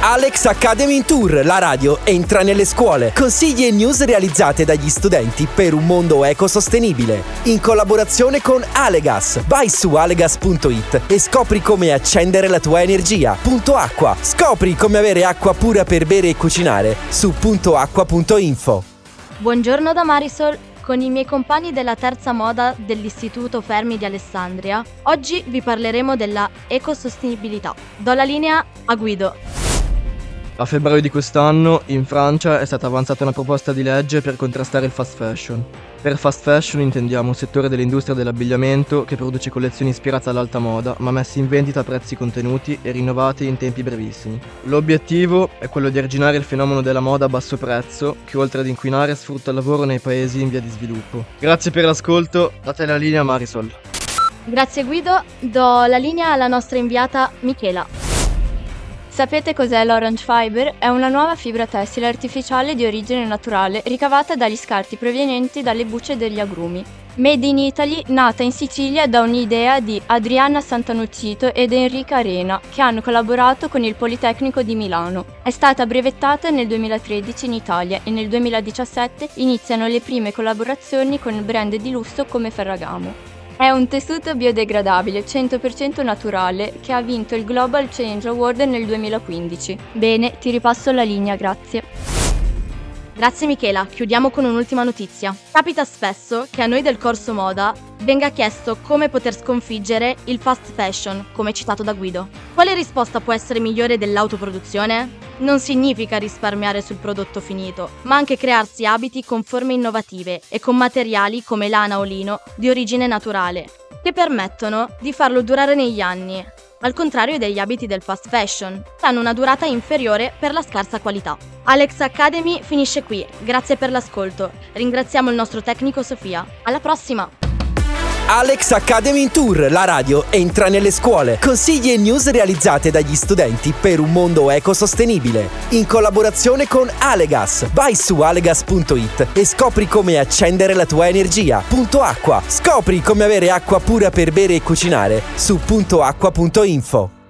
Alex Academy in Tour, la radio entra nelle scuole. Consigli e news realizzate dagli studenti per un mondo ecosostenibile. In collaborazione con Alegas. Vai su alegas.it e scopri come accendere la tua energia. Punto Acqua. Scopri come avere acqua pura per bere e cucinare su puntoacqua.info. Buongiorno da Marisol. Con i miei compagni della terza moda dell'Istituto Fermi di Alessandria, oggi vi parleremo della ecosostenibilità. Do la linea a Guido. A febbraio di quest'anno in Francia è stata avanzata una proposta di legge per contrastare il fast fashion. Per fast fashion intendiamo un settore dell'industria dell'abbigliamento che produce collezioni ispirate all'alta moda ma messe in vendita a prezzi contenuti e rinnovati in tempi brevissimi. L'obiettivo è quello di arginare il fenomeno della moda a basso prezzo che oltre ad inquinare sfrutta il lavoro nei paesi in via di sviluppo. Grazie per l'ascolto, date la linea a Marisol. Grazie Guido, do la linea alla nostra inviata Michela. Sapete cos'è l'Orange Fiber? È una nuova fibra tessile artificiale di origine naturale ricavata dagli scarti provenienti dalle bucce degli agrumi. Made in Italy, nata in Sicilia da un'idea di Adriana Santanuccito ed Enrica Arena, che hanno collaborato con il Politecnico di Milano. È stata brevettata nel 2013 in Italia e nel 2017 iniziano le prime collaborazioni con brand di lusso come Ferragamo. È un tessuto biodegradabile 100% naturale che ha vinto il Global Change Award nel 2015. Bene, ti ripasso la linea, grazie. Grazie Michela, chiudiamo con un'ultima notizia. Capita spesso che a noi del corso moda venga chiesto come poter sconfiggere il fast fashion, come citato da Guido. Quale risposta può essere migliore dell'autoproduzione? Non significa risparmiare sul prodotto finito, ma anche crearsi abiti con forme innovative e con materiali come lana o lino di origine naturale, che permettono di farlo durare negli anni, al contrario degli abiti del fast fashion, che hanno una durata inferiore per la scarsa qualità. Alex Academy finisce qui, grazie per l'ascolto. Ringraziamo il nostro tecnico Sofia. Alla prossima! Alex Academy in Tour, la radio entra nelle scuole. Consigli e news realizzate dagli studenti per un mondo ecosostenibile. In collaborazione con Alegas. Vai su alegas.it e scopri come accendere la tua energia. Punto Acqua. Scopri come avere acqua pura per bere e cucinare su puntoacqua.info.